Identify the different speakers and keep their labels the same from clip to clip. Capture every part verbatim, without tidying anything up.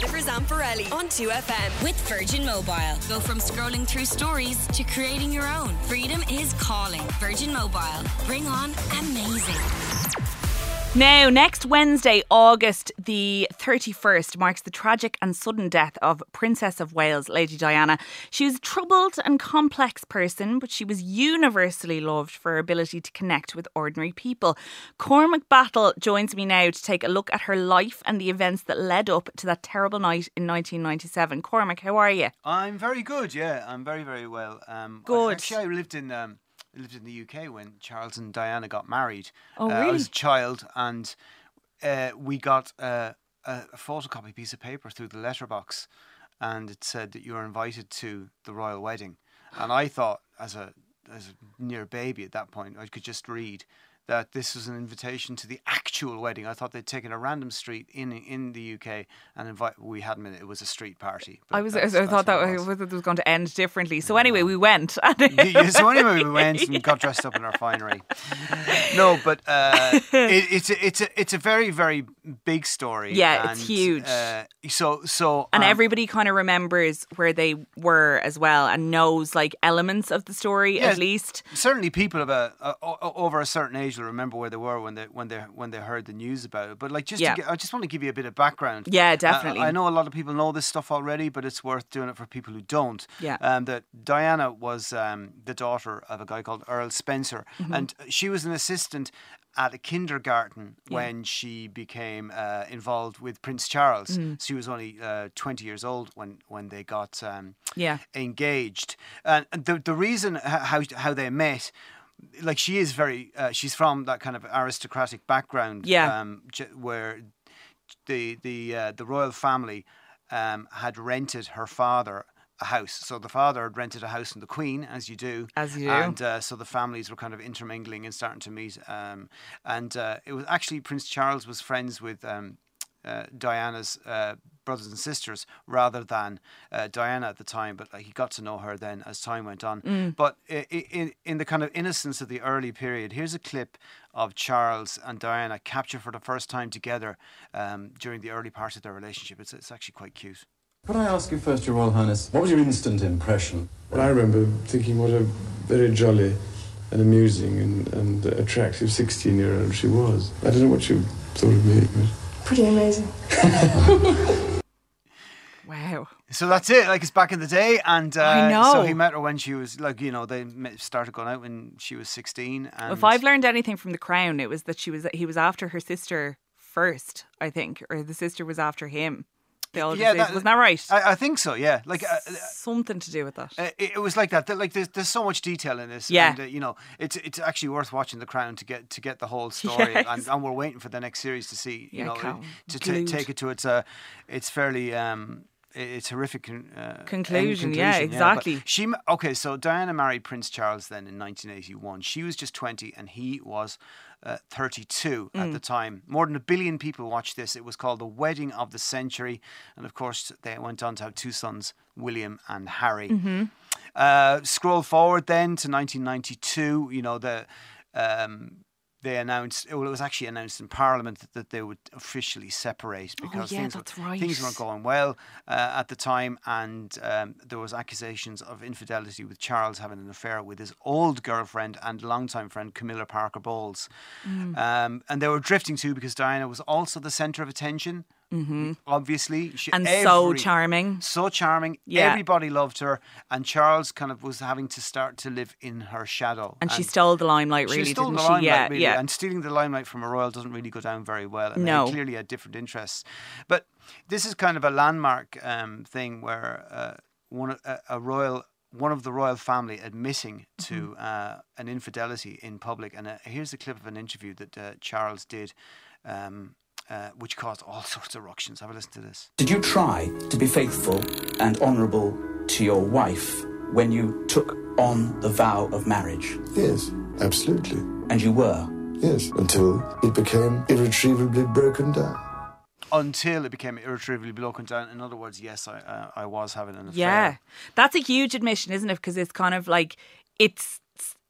Speaker 1: Evers and Pirelli on two F M.
Speaker 2: With Virgin Mobile. Go from scrolling through stories to creating your own. Freedom is calling. Virgin Mobile. Bring on amazing.
Speaker 3: Now, next Wednesday, August the thirty-first, marks the tragic and sudden death of Princess of Wales, Lady Diana. She was a troubled and complex person, but she was universally loved for her ability to connect with ordinary people. Cormac Battle joins me now to take a look at her life and the events that led up to that terrible night in nineteen ninety-seven. Cormac, how are you?
Speaker 4: I'm very good, yeah. I'm very, very well. Um,
Speaker 3: good.
Speaker 4: Actually, I lived in... Um, I lived in the U K when Charles and Diana got married.
Speaker 3: Oh,
Speaker 4: uh,
Speaker 3: really?
Speaker 4: I was a child, and uh, we got uh, a, a photocopy piece of paper through the letterbox, and it said that you were invited to the royal wedding. And I thought, as a as a near baby at that point, I could just read that this was an invitation to the actual wedding. I thought they'd taken a random street in in the U K and invite. We hadn't been. It was a street party.
Speaker 3: I was. I thought that it was, it was going to end differently. So anyway, we went.
Speaker 4: Yeah, so anyway, we went and got dressed up in our finery. No, but uh, it, it's a, it's a it's a very very big story.
Speaker 3: Yeah,
Speaker 4: and,
Speaker 3: it's huge.
Speaker 4: Uh, so so
Speaker 3: and
Speaker 4: um,
Speaker 3: everybody kind of remembers where they were as well, and knows like elements of the story
Speaker 4: yeah,
Speaker 3: at least.
Speaker 4: Certainly, people of a, a, a over a certain age will remember where they were when they when they when they heard the news about it. But like, just
Speaker 3: yeah.
Speaker 4: to get, I just want to give you a bit of background.
Speaker 3: Yeah, definitely.
Speaker 4: Uh, I know a lot of people know this stuff already, but it's worth doing it for people who don't.
Speaker 3: Yeah.
Speaker 4: Um, that Diana was um, the daughter of a guy called Earl Spencer,
Speaker 3: mm-hmm.
Speaker 4: and she was an assistant at a kindergarten
Speaker 3: yeah.
Speaker 4: when she became uh, involved with Prince Charles.
Speaker 3: Mm.
Speaker 4: She was only uh, twenty years old when, when they got um,
Speaker 3: yeah.
Speaker 4: engaged. And the the reason how how they met, like she is very, uh, she's from that kind of aristocratic background,
Speaker 3: yeah.
Speaker 4: um, where the the uh, the royal family um, had rented her father a house. So the father had rented a house from the Queen, as you do.
Speaker 3: As you do.
Speaker 4: And uh, so the families were kind of intermingling and starting to meet. Um, and uh, it was actually Prince Charles was friends with um, uh, Diana's uh, brothers and sisters rather than uh, Diana at the time. But like, he got to know her then as time went on.
Speaker 3: Mm.
Speaker 4: But in, in the kind of innocence of the early period, here's a clip of Charles and Diana captured for the first time together um, during the early part of their relationship. It's, it's actually quite cute.
Speaker 5: Could I ask you first, Your Royal Highness, what was your instant impression?
Speaker 6: Well, I remember thinking what a very jolly and amusing and, and attractive sixteen-year-old she was. I don't know what you thought of me. But...
Speaker 7: Pretty amazing.
Speaker 3: Wow.
Speaker 4: So that's it. Like, it's back in the day, and uh,
Speaker 3: I know.
Speaker 4: So he met her when she was like, you know, they met, started going out when she was sixteen. And
Speaker 3: If I've learned anything from The Crown, it was that she was he was after her sister first, I think, or the sister was after him. The older
Speaker 4: yeah,
Speaker 3: sister.
Speaker 4: that,
Speaker 3: Wasn't that right?
Speaker 4: I, I think so. Yeah, like uh,
Speaker 3: something to do with that.
Speaker 4: Uh, it, it was like that. Like, there's, there's so much detail in this.
Speaker 3: Yeah,
Speaker 4: and, uh, you know, it's it's actually worth watching The Crown to get to get the whole story,
Speaker 3: yes.
Speaker 4: and, and we're waiting for the next series to see. You
Speaker 3: yeah,
Speaker 4: know,
Speaker 3: Count.
Speaker 4: to t- take it to its uh, it's fairly. Um, It's horrific uh,
Speaker 3: conclusion,
Speaker 4: conclusion.
Speaker 3: Yeah, exactly.
Speaker 4: Yeah, she okay. So Diana married Prince Charles then in nineteen eighty-one. She was just twenty, and he was uh, thirty-two
Speaker 3: mm.
Speaker 4: at the time. More than a billion people watched this. It was called the Wedding of the Century, and of course they went on to have two sons, William and Harry.
Speaker 3: Mm-hmm.
Speaker 4: Uh, scroll forward then to nineteen ninety-two. You know the. Um, They announced, well, it was actually announced in Parliament that, that they would officially separate because
Speaker 3: oh, yeah,
Speaker 4: things,
Speaker 3: that's
Speaker 4: were,
Speaker 3: right.
Speaker 4: things weren't going well uh, at the time, and um, there was accusations of infidelity with Charles having an affair with his old girlfriend and longtime friend Camilla Parker Bowles. Mm. Um, and they were drifting too because Diana was also the centre of attention.
Speaker 3: Mm-hmm.
Speaker 4: Obviously, she,
Speaker 3: and
Speaker 4: every,
Speaker 3: so charming,
Speaker 4: so charming.
Speaker 3: Yeah.
Speaker 4: Everybody loved her, and Charles kind of was having to start to live in her shadow.
Speaker 3: And, and she stole the limelight, really,
Speaker 4: she stole
Speaker 3: didn't
Speaker 4: the
Speaker 3: she?
Speaker 4: Limelight,
Speaker 3: yeah,
Speaker 4: really.
Speaker 3: yeah.
Speaker 4: And stealing the limelight from a royal doesn't really go down very well. And
Speaker 3: no,
Speaker 4: they clearly had different interests. But this is kind of a landmark um, thing where uh, one a, a royal. One of the royal family admitting to mm-hmm. uh, an infidelity in public. And uh, here's a clip of an interview that uh, Charles did, um, uh, which caused all sorts of ructions. Have a listen to this.
Speaker 8: Did you try to be faithful and honourable to your wife when you took on the vow of marriage?
Speaker 6: Yes, absolutely.
Speaker 8: And you were?
Speaker 6: Yes, until it became irretrievably broken down.
Speaker 4: Until it became irretrievably broken down. In other words, yes, I uh, I was having an affair.
Speaker 3: Yeah, that's a huge admission, isn't it? Because it's kind of like it's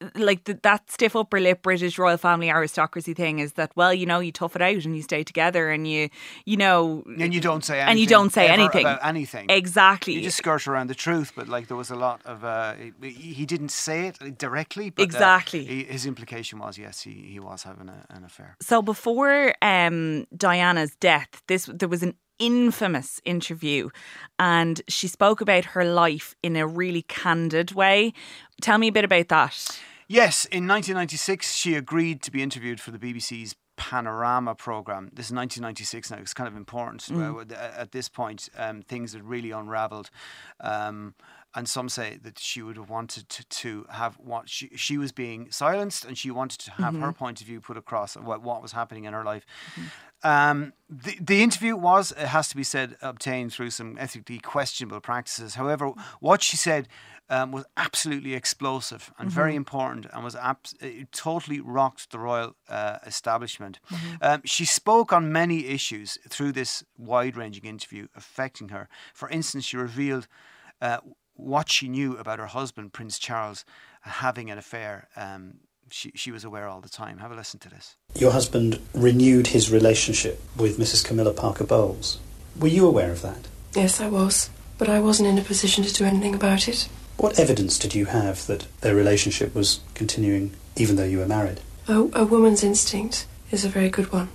Speaker 3: like the, that stiff upper lip British royal family aristocracy thing is that, well, you know, you tough it out and you stay together and you, you know,
Speaker 4: and you don't say anything,
Speaker 3: and you don't say
Speaker 4: ever
Speaker 3: anything
Speaker 4: about anything.
Speaker 3: Exactly.
Speaker 4: You just skirt around the truth, but like there was a lot of uh, he, he didn't say it directly, but
Speaker 3: exactly.
Speaker 4: Uh, he, his implication was yes, he, he was having a, an affair.
Speaker 3: So before um, Diana's death, this there was an infamous interview and she spoke about her life in a really candid way. Tell me a bit about that.
Speaker 4: Yes, in nineteen ninety-six she agreed to be interviewed for the B B C's Panorama programme. This is nineteen ninety-six now. It's kind of important. Mm. Uh, at this point, um, things had really unravelled. Um, and some say that she would have wanted to, to have what she, she was being silenced and she wanted to have mm-hmm. her point of view put across what, what was happening in her life. Mm-hmm. Um, the, the interview was, it has to be said, obtained through some ethically questionable practices. However, what she said um, was absolutely explosive and mm-hmm. very important and was abs- it totally rocked the royal uh, establishment. Mm-hmm. Um, she spoke on many issues through this wide-ranging interview affecting her. For instance, she revealed uh, what she knew about her husband, Prince Charles, having an affair. Um, she, she was aware all the time. Have a listen to this.
Speaker 8: Your husband renewed his relationship with Missus Camilla Parker Bowles. Were you aware of that?
Speaker 7: Yes, I was. But I wasn't in a position to do anything about it.
Speaker 8: What evidence did you have that their relationship was continuing even though you were married?
Speaker 7: Oh, a woman's instinct is a very good one.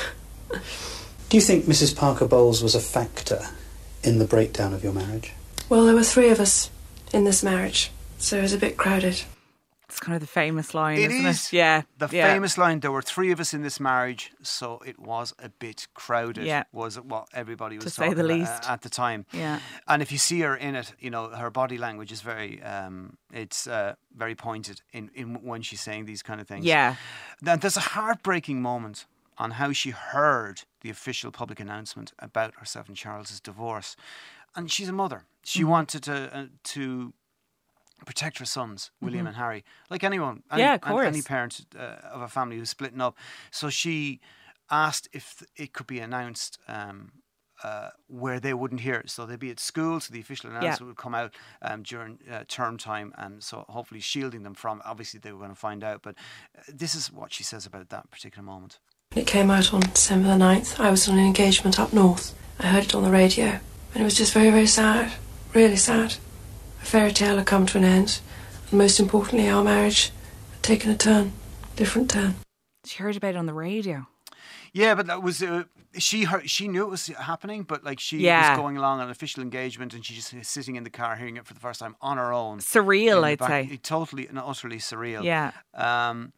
Speaker 8: Do you think Missus Parker Bowles was a factor in the breakdown of your marriage?
Speaker 7: Well, there were three of us in this marriage, so it was a bit crowded.
Speaker 3: It's kind of the famous line,
Speaker 4: it
Speaker 3: isn't
Speaker 4: is
Speaker 3: it? Yeah.
Speaker 4: The
Speaker 3: yeah.
Speaker 4: famous line, there were three of us in this marriage, so it was a bit crowded,
Speaker 3: yeah.
Speaker 4: was what everybody was
Speaker 3: to
Speaker 4: talking
Speaker 3: say the
Speaker 4: about
Speaker 3: least.
Speaker 4: at the time.
Speaker 3: Yeah.
Speaker 4: And if you see her in it, you know, her body language is very, um, it's uh, very pointed in, in when she's saying these kind of things.
Speaker 3: Yeah.
Speaker 4: Then there's a heartbreaking moment on how she heard the official public announcement about herself and Charles's divorce. And she's a mother. She mm. wanted to uh, to protect her sons, William mm-hmm. and Harry, like anyone, any,
Speaker 3: yeah, of course.
Speaker 4: any parent uh, of a family who's splitting up. So she asked if it could be announced um, uh, where they wouldn't hear it. So they'd be at school, so the official announcement yeah. would come out um, during uh, term time, and so hopefully shielding them from, obviously they were going to find out. But uh, this is what she says about that particular moment.
Speaker 7: It came out on December the ninth. I was on an engagement up north. I heard it on the radio. And it was just very, very sad. Really sad. A fairy tale had come to an end. And most importantly, our marriage had taken a turn. Different turn.
Speaker 3: She heard about it on the radio.
Speaker 4: Yeah, but that was... Uh, she heard, she knew it was happening, but like she
Speaker 3: yeah.
Speaker 4: was going along on an official engagement and she just sitting in the car hearing it for the first time on her own.
Speaker 3: Surreal, I'd
Speaker 4: back.
Speaker 3: say.
Speaker 4: Totally and utterly surreal.
Speaker 3: Yeah.
Speaker 4: Um,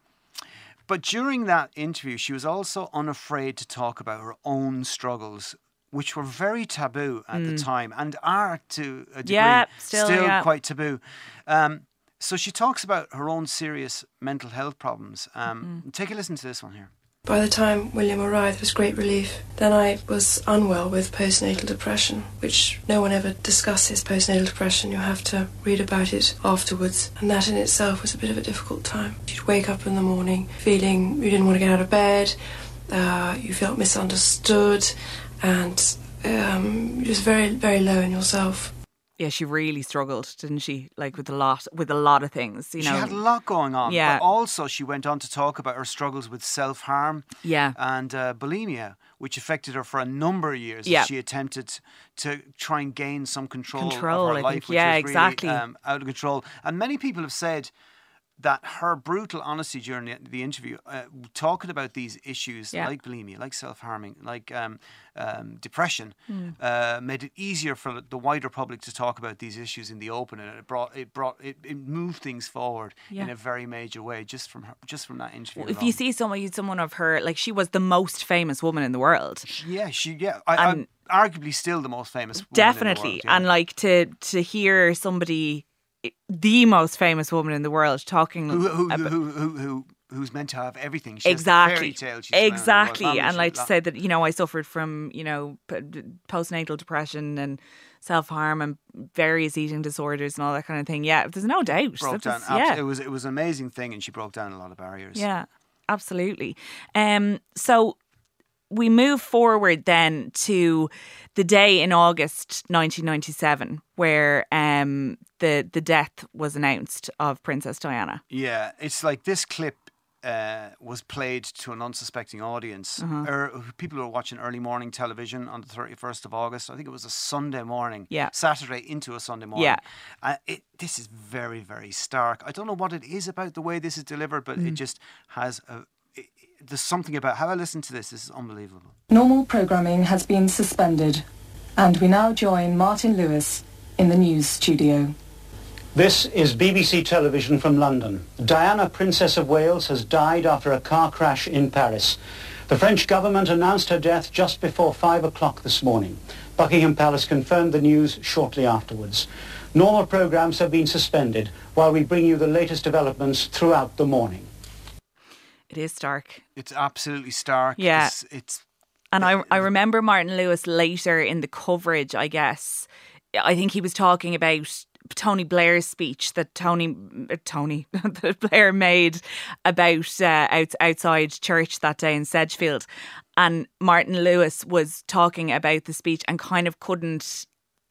Speaker 4: but during that interview, she was also unafraid to talk about her own struggles, which were very taboo at mm. the time and are to a degree
Speaker 3: yeah, still,
Speaker 4: still
Speaker 3: yeah.
Speaker 4: quite taboo. Um, so she talks about her own serious mental health problems. Um, mm. Take a listen to this one here.
Speaker 7: By the time William arrived, it was great relief. Then I was unwell with postnatal depression, which no one ever discusses postnatal depression. You have to read about it afterwards. And that in itself was a bit of a difficult time. You'd wake up in the morning feeling you didn't want to get out of bed, uh, you felt misunderstood, and um, you're just very, very low in yourself.
Speaker 3: Yeah, she really struggled, didn't she? Like with a lot, with a lot of things. You know,
Speaker 4: she had a lot going on.
Speaker 3: Yeah.
Speaker 4: But also, she went on to talk about her struggles with self-harm.
Speaker 3: Yeah.
Speaker 4: And uh, bulimia, which affected her for a number of years.
Speaker 3: Yeah.
Speaker 4: As she attempted to try and gain some control,
Speaker 3: control
Speaker 4: of her
Speaker 3: I
Speaker 4: life,
Speaker 3: think.
Speaker 4: which
Speaker 3: yeah,
Speaker 4: was really
Speaker 3: exactly.
Speaker 4: um, out of control. And many people have said that her brutal honesty during the, the interview, uh, talking about these issues
Speaker 3: yeah.
Speaker 4: like bulimia, like self-harming, like um, um, depression,
Speaker 3: mm.
Speaker 4: uh, made it easier for the wider public to talk about these issues in the open, and it brought it brought it, it moved things forward yeah. in a very major way just from her, just from that interview.
Speaker 3: Well, if
Speaker 4: alone.
Speaker 3: you see someone, someone of her, like she was the most famous woman in the world.
Speaker 4: Yeah, she yeah, I,
Speaker 3: and
Speaker 4: I'm arguably still the most famous. Woman
Speaker 3: definitely,
Speaker 4: in the world, yeah.
Speaker 3: and like to to hear somebody, the most famous woman in the world, talking
Speaker 4: who who
Speaker 3: about,
Speaker 4: who, who, who who's meant to have everything. She
Speaker 3: exactly,
Speaker 4: has the fairy tale she's
Speaker 3: exactly, and like to
Speaker 4: lot.
Speaker 3: say that, you know, I suffered from, you know, postnatal depression and self harm and various eating disorders and all that kind of thing. Yeah, there's no doubt.
Speaker 4: Broke down.
Speaker 3: Was, yeah.
Speaker 4: It was it was an amazing thing, and she broke down a lot of barriers.
Speaker 3: Yeah, absolutely. Um, so we move forward then to the day in August nineteen ninety-seven where um, the the death was announced of Princess Diana.
Speaker 4: Yeah, it's like this clip uh, was played to an unsuspecting audience.
Speaker 3: Uh-huh.
Speaker 4: Er, people who were watching early morning television on the thirty-first of August. I think it was a Sunday morning.
Speaker 3: Yeah.
Speaker 4: Saturday into a Sunday morning.
Speaker 3: Yeah.
Speaker 4: Uh, it, this is very, very stark. I don't know what it is about the way this is delivered, but
Speaker 3: Mm.
Speaker 4: it just has a... It, there's something about... Have a listen to this. This is unbelievable.
Speaker 9: Normal programming has been suspended, and we now join Martin Lewis in the news studio.
Speaker 10: This is B B C Television from London. Diana, Princess of Wales, has died after a car crash in Paris. The French government announced her death just before five o'clock this morning. Buckingham Palace confirmed the news shortly afterwards. Normal programmes have been suspended while we bring you the latest developments throughout the morning.
Speaker 3: It is stark.
Speaker 4: It's absolutely stark.
Speaker 3: Yeah.
Speaker 4: It's... it's
Speaker 3: And I, I remember Martin Lewis later in the coverage, I guess, I think he was talking about Tony Blair's speech that Tony, uh, Tony, that Blair made about uh, out, outside church that day in Sedgefield. And Martin Lewis was talking about the speech and kind of couldn't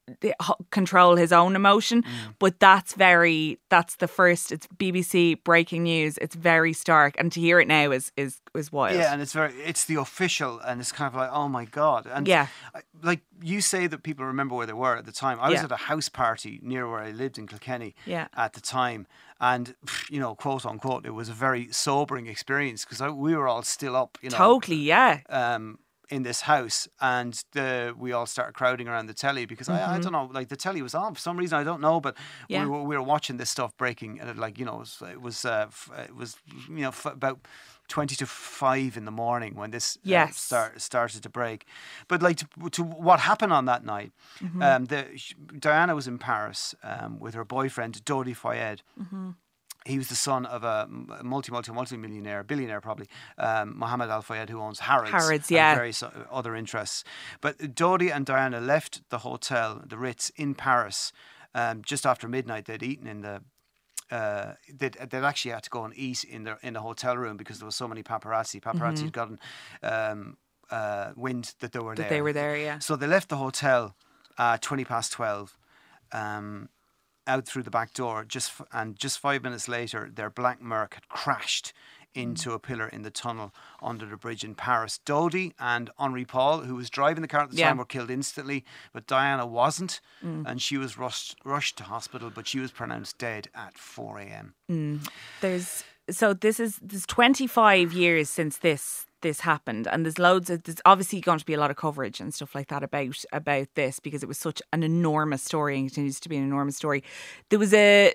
Speaker 3: control his own emotion. Mm. But that's very, that's the first, it's B B C breaking news. It's very stark. And to hear it now is, is, is wild.
Speaker 4: Yeah, and it's very, it's the official, and it's kind of like, oh my God. And
Speaker 3: yeah.
Speaker 4: like you say that people remember where they were at the time. I was
Speaker 3: yeah.
Speaker 4: at a house party near where I lived in Kilkenny
Speaker 3: yeah.
Speaker 4: at the time. And, you know, quote unquote, it was a very sobering experience because we were all still up, you know.
Speaker 3: Totally, yeah.
Speaker 4: Um, in this house, and the, we all started crowding around the telly because mm-hmm. I, I don't know, like the telly was on for some reason, I don't know, but yeah. we, were, we were watching this stuff breaking, and it, like, you know, it was it was, uh, it was you know f- about twenty to five in the morning when this
Speaker 3: yes.
Speaker 4: uh, start, started to break. But like to, to what happened on that night, mm-hmm. um, the Diana was in Paris um, with her boyfriend Dodi Fayed. Mm-hmm. He was the son of a multi, multi, multi-millionaire, billionaire probably, um, Mohammed Al Fayed, who owns Harrods.
Speaker 3: Harrods, yeah.
Speaker 4: And various other interests. But Dodi and Diana left the hotel, the Ritz, in Paris um, just after midnight. They'd eaten in the... Uh, they'd, they'd actually had to go and eat in the, in the hotel room because there was so many paparazzi. Paparazzi mm-hmm. had gotten um, uh, wind that they were
Speaker 3: that
Speaker 4: there.
Speaker 3: they were there, yeah.
Speaker 4: So they left the hotel at twenty past twelve. Um... out through the back door, just f- and just five minutes later, their black Merc had crashed into a pillar in the tunnel under the bridge in Paris. Dodi and Henri Paul, who was driving the car at the
Speaker 3: yeah.
Speaker 4: time, were killed instantly, but Diana wasn't, mm. and she was rushed rushed to hospital, but she was pronounced dead at four a.m.
Speaker 3: Mm. There's so this is there's twenty-five years since this this happened, and there's loads of there's obviously going to be a lot of coverage and stuff like that about about this because it was such an enormous story and continues to be an enormous story. There was a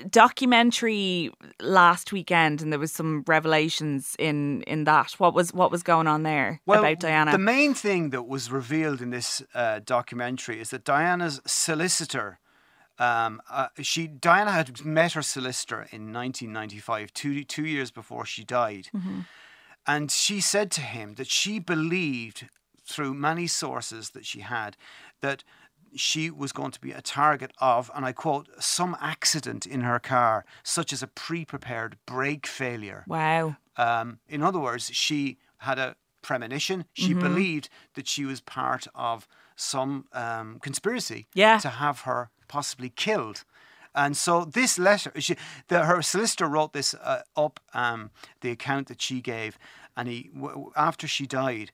Speaker 3: documentary last weekend and there was some revelations in in that. What was what was going on there
Speaker 4: well,
Speaker 3: about Diana?
Speaker 4: The main thing that was revealed in this uh, documentary is that Diana's solicitor Um, uh, she Diana had met her solicitor in nineteen ninety-five, two two years before she died. Mm-hmm. And she said to him that she believed, through many sources that she had, that she was going to be a target of, and I quote, some accident in her car, such as a pre-prepared brake failure.
Speaker 3: Wow.
Speaker 4: Um, in other words, she had a premonition. She mm-hmm. believed that she was part of some um, conspiracy
Speaker 3: yeah.
Speaker 4: to have her possibly killed. And so this letter, she, the, her solicitor wrote this uh, up, um, the account that she gave, and he w- after she died,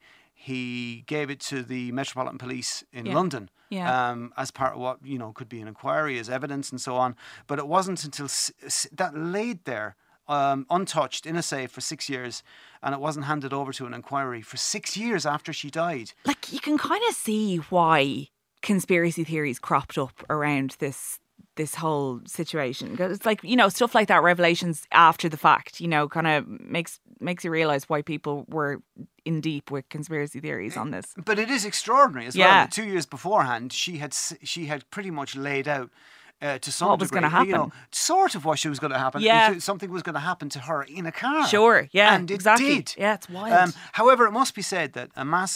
Speaker 4: he gave it to the Metropolitan Police in
Speaker 3: yeah.
Speaker 4: London
Speaker 3: yeah.
Speaker 4: um, as part of what, you know, could be an inquiry, as evidence and so on. But it wasn't until s- s- that laid there um, untouched in a safe for six years, and it wasn't handed over to an inquiry for six years after she died.
Speaker 3: Like, you can kind of see why conspiracy theories cropped up around this this whole situation, because it's like, you know, stuff like that, revelations after the fact, you know, kind of makes makes you realise why people were in deep with conspiracy theories on this.
Speaker 4: But it is extraordinary as
Speaker 3: yeah.
Speaker 4: well that two years beforehand she had she had pretty much laid out uh, to some
Speaker 3: what was going to happen,
Speaker 4: you know, sort of what she was going to happen.
Speaker 3: Yeah.
Speaker 4: Something was going to happen to her in a car.
Speaker 3: Sure, yeah,
Speaker 4: and it
Speaker 3: exactly.
Speaker 4: did.
Speaker 3: Yeah, it's wild.
Speaker 4: Um, however, it must be said that a massive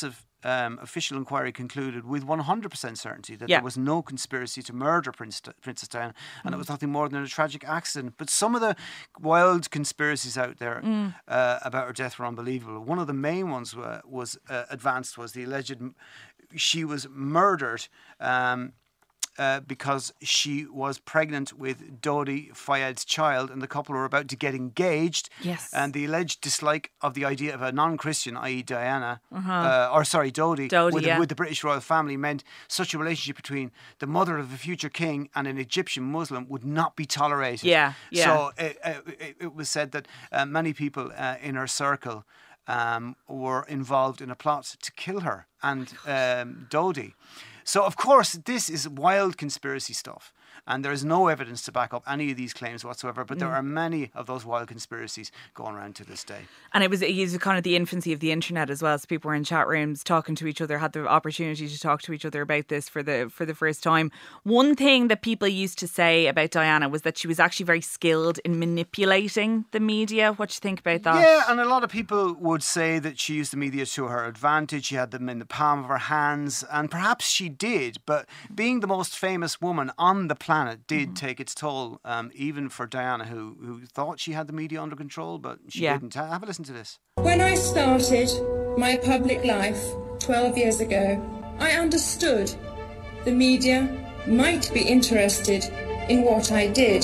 Speaker 4: um, official inquiry concluded with one hundred percent certainty that
Speaker 3: Yeah.
Speaker 4: there was no conspiracy to murder Prince, Princess Diana, and
Speaker 3: Mm.
Speaker 4: it was nothing more than a tragic accident. But some of the wild conspiracies out there
Speaker 3: Mm.
Speaker 4: uh, about her death were unbelievable. One of the main ones uh, was uh, advanced was the alleged m- she was murdered um, uh, because she was pregnant with Dodi Fayed's child, and the couple were about to get engaged.
Speaker 3: Yes.
Speaker 4: And the alleged dislike of the idea of a non-Christian, that is. Diana,
Speaker 3: Uh-huh.
Speaker 4: uh, or sorry, Dodi,
Speaker 3: Dodi,
Speaker 4: with,
Speaker 3: yeah.
Speaker 4: the, with the British royal family meant such a relationship between the mother of a future king and an Egyptian Muslim would not be tolerated.
Speaker 3: Yeah, yeah.
Speaker 4: So it, it, it was said that uh, many people uh, in her circle um, were involved in a plot to kill her and um, Dodi. So, of course, this is wild conspiracy stuff, and there is no evidence to back up any of these claims whatsoever, but there
Speaker 3: Mm.
Speaker 4: are many of those wild conspiracies going around to this day.
Speaker 3: And it was, it was kind of the infancy of the internet as well. So people were in chat rooms talking to each other, had the opportunity to talk to each other about this for the for the first time. One thing that people used to say about Diana was that she was actually very skilled in manipulating the media. What do you think about that?
Speaker 4: Yeah, and a lot of people would say that she used the media to her advantage. She had them in the palm of her hands, and perhaps she did, but being the most famous woman on the planet did mm. take its toll, um, even for Diana, who, who thought she had the media under control, but she
Speaker 3: yeah.
Speaker 4: didn't. Have a listen to this.
Speaker 11: When I started my public life twelve years ago, I understood the media might be interested in what I did.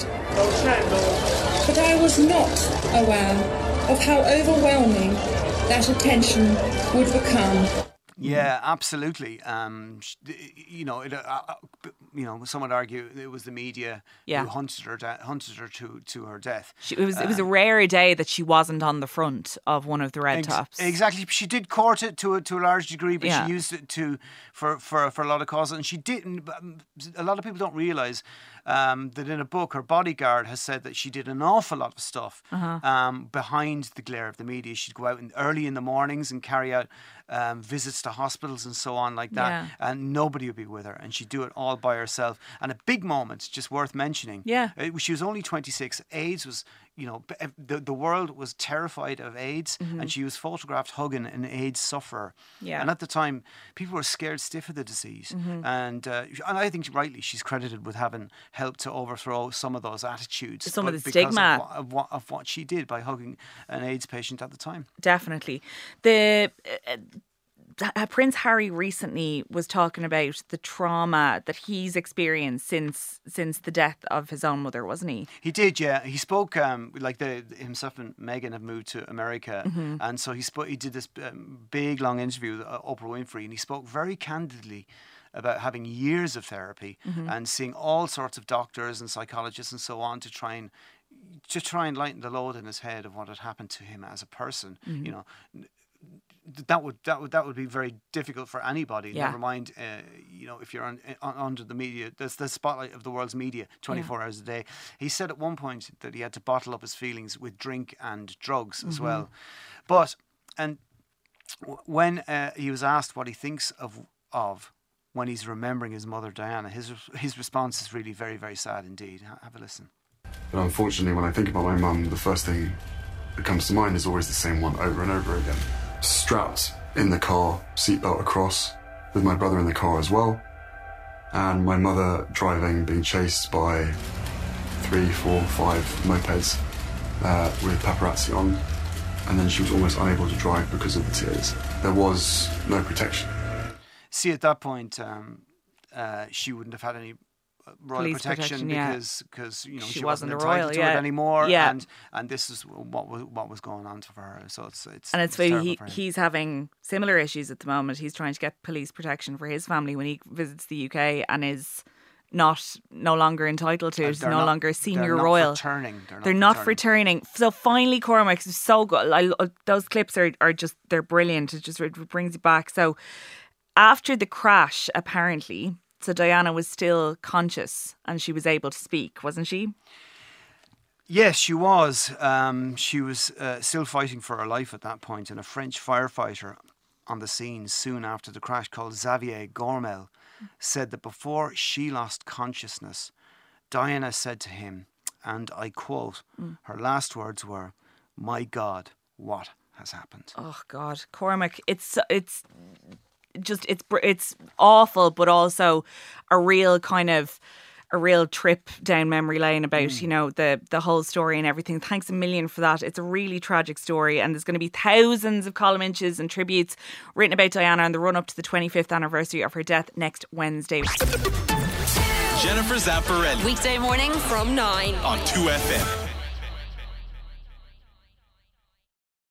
Speaker 11: But I was not aware of how overwhelming that attention would become.
Speaker 4: Yeah, absolutely. Um, you know, it, uh, you know, some would argue it was the media
Speaker 3: yeah.
Speaker 4: who hunted her, de- hunted her to, to her death.
Speaker 3: She, it was
Speaker 4: um,
Speaker 3: it was a rare day that she wasn't on the front of one of the red
Speaker 4: ex-
Speaker 3: tops.
Speaker 4: Exactly, she did court it to a, to a large degree, but
Speaker 3: yeah.
Speaker 4: she used it to for, for for a lot of causes, and she didn't. A lot of people don't realise um, that in a book, her bodyguard has said that she did an awful lot of stuff
Speaker 3: uh-huh.
Speaker 4: um, behind the glare of the media. She'd go out in, early in the mornings and carry out um, visits to hospitals and so on like that,
Speaker 3: yeah.
Speaker 4: and nobody would be with her, and she'd do it all by herself. And a big moment, just worth mentioning.
Speaker 3: Yeah,
Speaker 4: it, she was only twenty-six. AIDS was, you know, the the world was terrified of AIDS,
Speaker 3: mm-hmm.
Speaker 4: and she was photographed hugging an AIDS sufferer.
Speaker 3: Yeah,
Speaker 4: and at the time, people were scared stiff of the disease,
Speaker 3: mm-hmm.
Speaker 4: and uh, and I think rightly she's credited with having helped to overthrow some of those attitudes,
Speaker 3: some of the
Speaker 4: because
Speaker 3: stigma
Speaker 4: of, of, what, of what she did by hugging an AIDS patient at the time.
Speaker 3: Definitely, the. Uh, Uh, Prince Harry recently was talking about the trauma that he's experienced since since the death of his own mother, wasn't he?
Speaker 4: He did, yeah. He spoke um, like the himself and Meghan have moved to America,
Speaker 3: mm-hmm.
Speaker 4: and so he spoke. He did this um, big long interview with Oprah Winfrey, and he spoke very candidly about having years of therapy
Speaker 3: mm-hmm.
Speaker 4: and seeing all sorts of doctors and psychologists and so on to try and to try and lighten the load in his head of what had happened to him as a person.
Speaker 3: Mm-hmm.
Speaker 4: You know. That would that would that would be very difficult for anybody.
Speaker 3: Yeah.
Speaker 4: Never mind, uh, you know, if you're on, on, under the media, there's the spotlight of the world's media, twenty-four yeah. hours a day. He said at one point that he had to bottle up his feelings with drink and drugs mm-hmm. as well. But and when uh, he was asked what he thinks of of when he's remembering his mother Diana, his his response is really very very sad indeed. Have a listen.
Speaker 12: But unfortunately, when I think about my mum, the first thing that comes to mind is always the same one over and over again. Strapped in the car, seatbelt across, with my brother in the car as well, and my mother driving, being chased by three, four, five mopeds uh, with paparazzi on, and then she was almost unable to drive because of the tears. There was no protection.
Speaker 4: See, at that point, um, uh, she wouldn't have had any royal
Speaker 3: Police
Speaker 4: protection,
Speaker 3: protection yeah.
Speaker 4: because because you know
Speaker 3: she,
Speaker 4: she
Speaker 3: wasn't,
Speaker 4: wasn't
Speaker 3: a
Speaker 4: entitled
Speaker 3: royal
Speaker 4: to
Speaker 3: yeah.
Speaker 4: it anymore,
Speaker 3: yeah.
Speaker 4: and and this is what was what was going on for her. So it's it's
Speaker 3: and it's,
Speaker 4: it's
Speaker 3: very he,
Speaker 4: for him.
Speaker 3: He's having similar issues at the moment. He's trying to get police protection for his family when he visits the U K and is not no longer entitled to it. No
Speaker 4: not,
Speaker 3: longer a senior
Speaker 4: they're not
Speaker 3: royal.
Speaker 4: Returning. They're not,
Speaker 3: they're not
Speaker 4: returning.
Speaker 3: returning. So finally, Cormac is so good. I, those clips are are just they're brilliant. It just it brings you back. So after the crash, apparently. So Diana was still conscious and she was able to speak, wasn't she?
Speaker 4: Yes, she was. Um, she was uh, still fighting for her life at that point, and a French firefighter on the scene soon after the crash called Xavier Gormel said that before she lost consciousness, Diana said to him, and I quote, mm. her last words were, "My God, what has happened?"
Speaker 3: Oh God, Cormac, it's it's just it's it's awful, but also a real kind of a real trip down memory lane about mm. you know the the whole story and everything. Thanks a million for that. It's a really tragic story, and there's going to be thousands of column inches and tributes written about Diana in the run up to the twenty-fifth anniversary of her death next Wednesday.
Speaker 13: Jennifer Zamparelli.
Speaker 1: Weekday morning from nine
Speaker 13: on two F M.